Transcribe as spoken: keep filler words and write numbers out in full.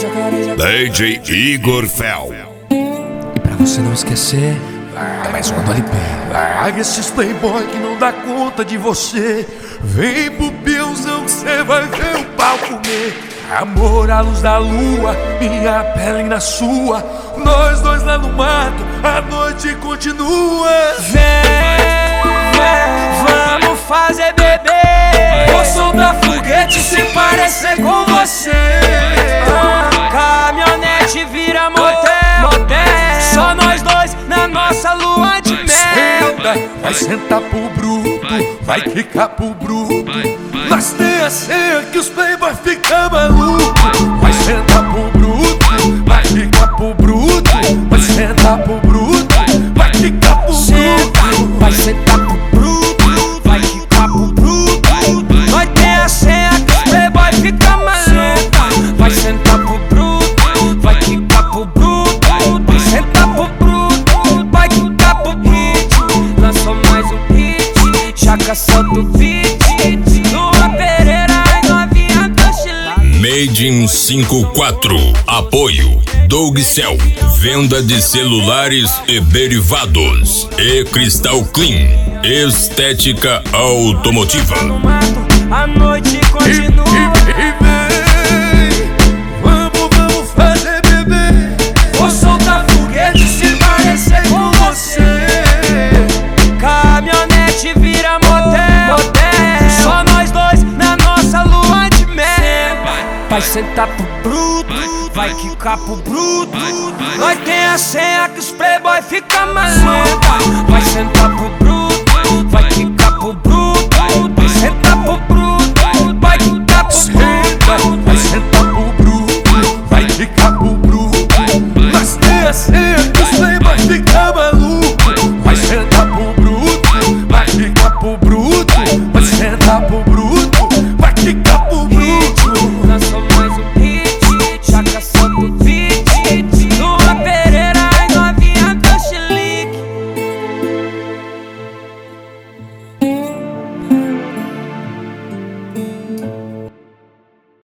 D J Igor Fel. E pra você não esquecer, é mais um do L P. Larga esses playboy que não dá conta de você. Vem pro Piãozão que cê vai ver o pau comer. Amor à luz da lua, minha pele na sua. Nós dois lá no mato, a noite continua. Vem, vem, vamos fazer bebê. Vou soltar foguete se parecer com você. Caminhonete vira motel, motel. Só nós dois na nossa lua de mel. Senta, vai sentar pro bruto, vai quicar pro bruto. Nós tem a senha que os playboy ficam malucos. Vai sentar pro bruto, vai quicar pro bruto. Vai sentar pro bruto, vai quicar pro bruto. Vai sentar pro bruto, vai quicar pro bruto. Nós tem a senha que os playboy ficam malucos. Vai sentar pro bruto, vai quicar pro bruto. Vai sentar pro bruto, vai quicar pro bruto. Lançou mais um hit, Jaca solta o beat. Made in cinquenta e quatro. Apoio Doug Cell. Venda de celulares e derivados. E Cristal Clean. Estética automotiva. A noite continua. E, e, e vem, vamos, vamos fazer bebê. Vou soltar foguete se parecer com você. Caminhonete vira motel, motel. Só nós dois na nossa lua de mel. Vai sentar pro bruto, vai quicar pro bruto. Nós tem a senha que os playboy fica maluco. Vai sentar pro bruto, vai quicar pro bruto. Vai sentar pro bruto, vai quicar pro bruto. Vai sentar